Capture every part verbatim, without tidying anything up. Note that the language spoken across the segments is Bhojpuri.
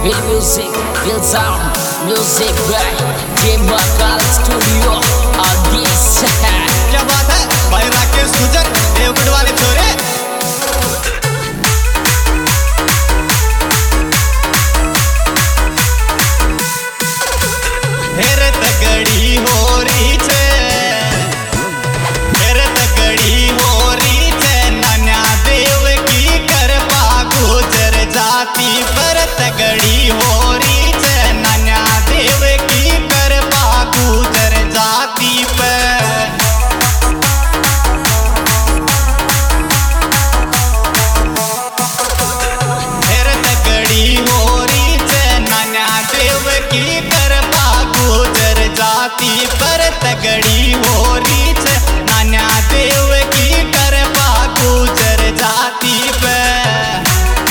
Real music, real sound, music by Game Bakal Studio Agis. क्या बात है भाई राकेश गुजर देवगढ़ वाले छोरे। हेर तगड़ी हो रही छे, हेर तगड़ी हो रही छे, नान्या देव की कृपा गुजर जाती पर तगड़ी हो रही छे, नान्या देव की कृपा गुजर जाती पर। हेर तगड़ी हो रही छे, नान्या देव की कृपा गुजर जाती पर तगड़ी हो रही छे, नान्या देव की कृपा गुजर जाती पर।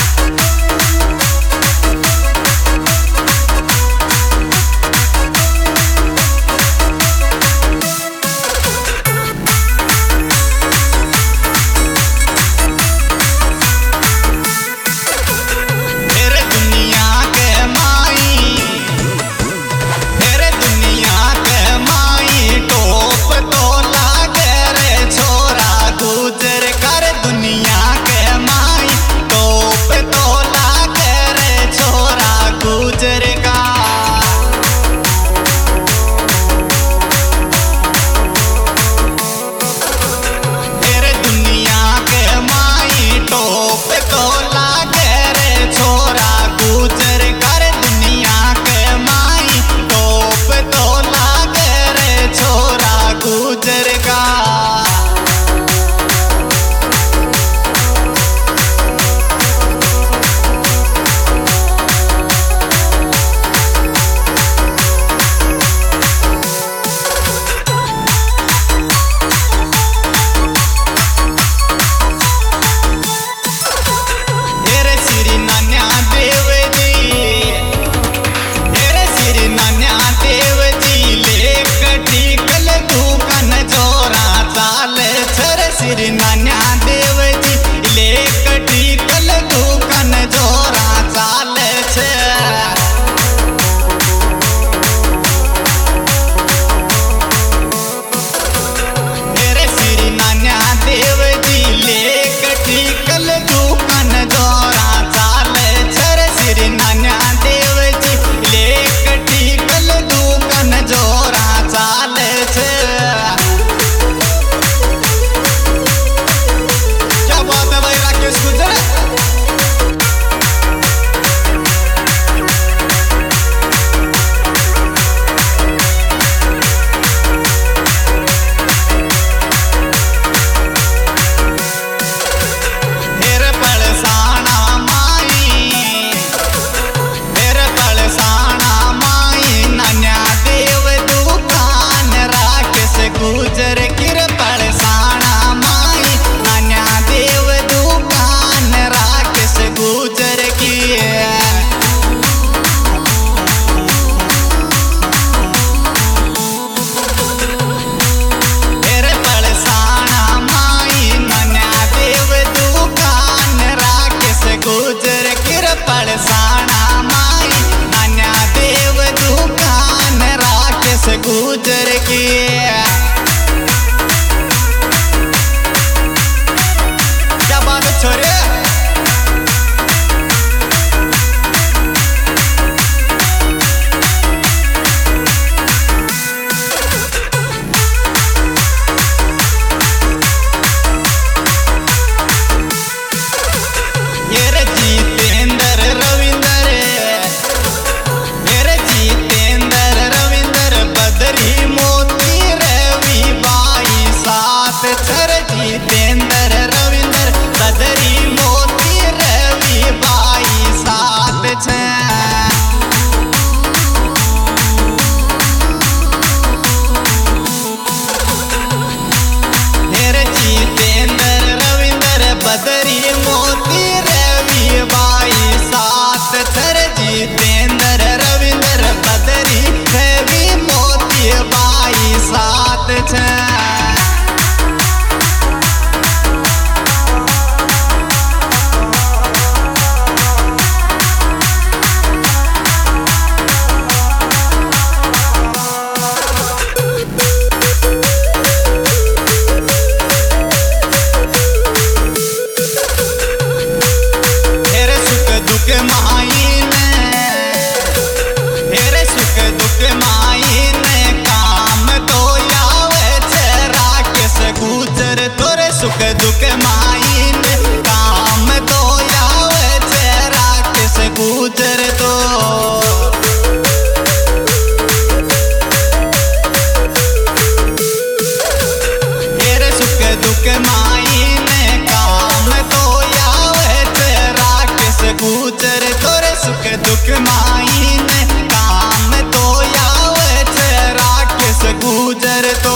गुजर की क्या बात है छोरे। ये रे जितेंद्र रविंद्र दुख माईन हेरे सुख दुख माईन काम तो आवे छे राकेश गुजर तोरे सुख दुख माईन काम तो आवे छे राकेश गुजर तो हेरे सुख दुख माईन काम तो आवे छे राकेश गुजर तोरे सुख दुख माईन काम तो आवे छे राकेश गुजर तो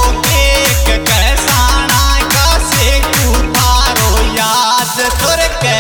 तोर